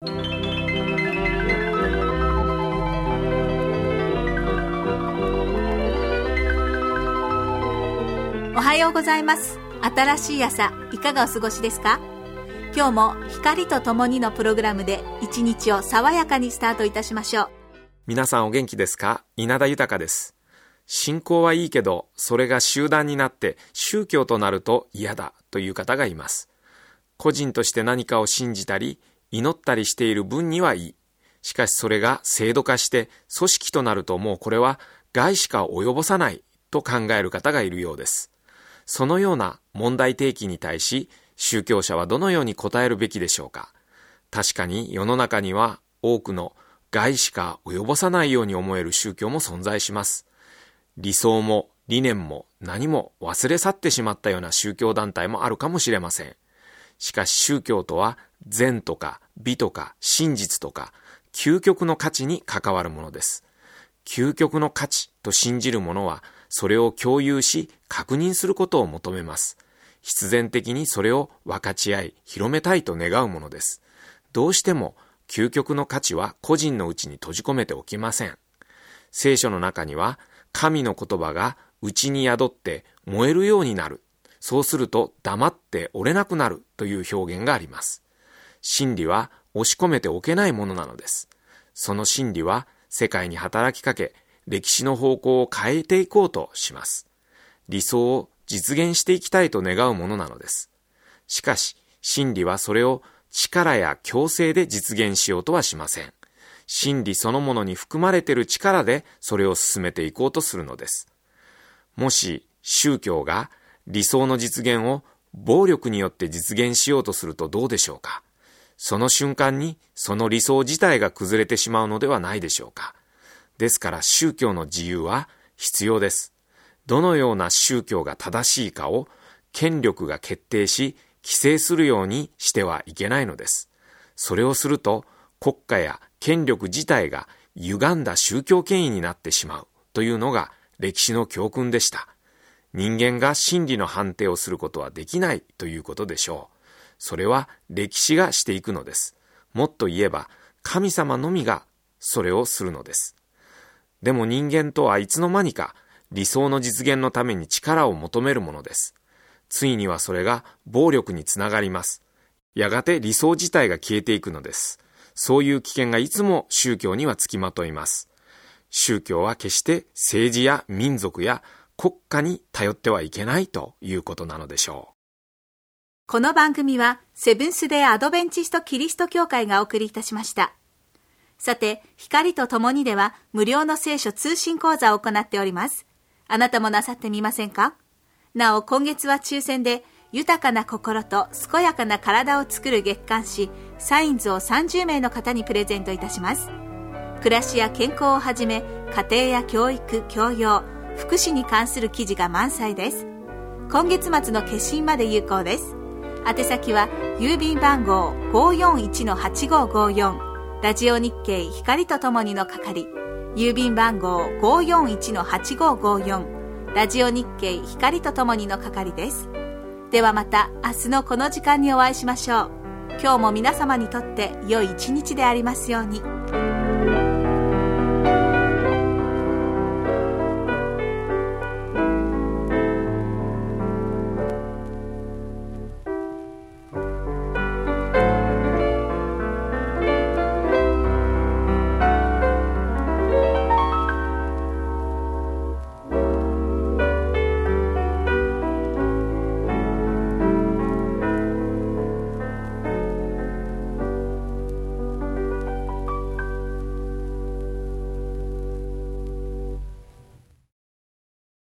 おはようございます。新しい朝、いかがお過ごしですか？今日も光とともにのプログラムで一日を爽やかにスタートいたしましょう。 皆さんお元気ですか？稲田豊です。信仰はいいけど、それが集団になって宗教となると嫌だという方がいます。個人として何かを信じたり、祈ったりしている分にはいい。しかしそれが制度化して組織となるともうこれは害しか及ぼさないと考える方がいるようです。そのような問題提起に対し、宗教者はどのように答えるべきでしょうか。確かに世の中には多くの害しか及ぼさないように思える宗教も存在します。理想も理念も何も忘れ去ってしまったような宗教団体もあるかもしれません。しかし宗教とは善とか美とか真実とか究極の価値に関わるものです。究極の価値と信じる者はそれを共有し確認することを求めます。必然的にそれを分かち合い広めたいと願うものです。どうしても究極の価値は個人のうちに閉じ込めておきません。聖書の中には神の言葉が内に宿って燃えるようになる。そうすると黙って折れなくなるという表現があります。真理は押し込めておけないものなのです。その真理は世界に働きかけ、歴史の方向を変えていこうとします。理想を実現していきたいと願うものなのです。しかし、真理はそれを力や強制で実現しようとはしません。真理そのものに含まれている力でそれを進めていこうとするのです。もし宗教が理想の実現を暴力によって実現しようとするとどうでしょうか。その瞬間にその理想自体が崩れてしまうのではないでしょうか。ですから宗教の自由は必要です。どのような宗教が正しいかを権力が決定し規制するようにしてはいけないのです。それをすると国家や権力自体が歪んだ宗教権威になってしまうというのが歴史の教訓でした。人間が真理の判定をすることはできないということでしょう。それは歴史がしていくのです。もっと言えば神様のみがそれをするのです。でも人間とはいつの間にか理想の実現のために力を求めるものです。ついにはそれが暴力につながります。やがて理想自体が消えていくのです。そういう危険がいつも宗教にはつきまといます。宗教は決して政治や民族や国家に頼ってはいけないということなのでしょう。 この番組はセブンス・デー・アドベンチスト・キリスト教会がお送りいたしました。さて、光とともにでは無料の聖書通信講座を行っております。あなたもなさってみませんか？なお、今月は抽選で豊かな心と健やかな体を作る月刊誌サインズを30名の方にプレゼントいたします。暮らしや健康をはじめ家庭や教育、教養、福祉に関する記事が満載です。今月末の決心まで有効です。宛先は郵便番号 541-8554 ラジオ日経光とともにの係、郵便番号 541-8554 ラジオ日経光とともにの係です。ではまた明日のこの時間にお会いしましょう。今日も皆様にとって良い一日でありますように。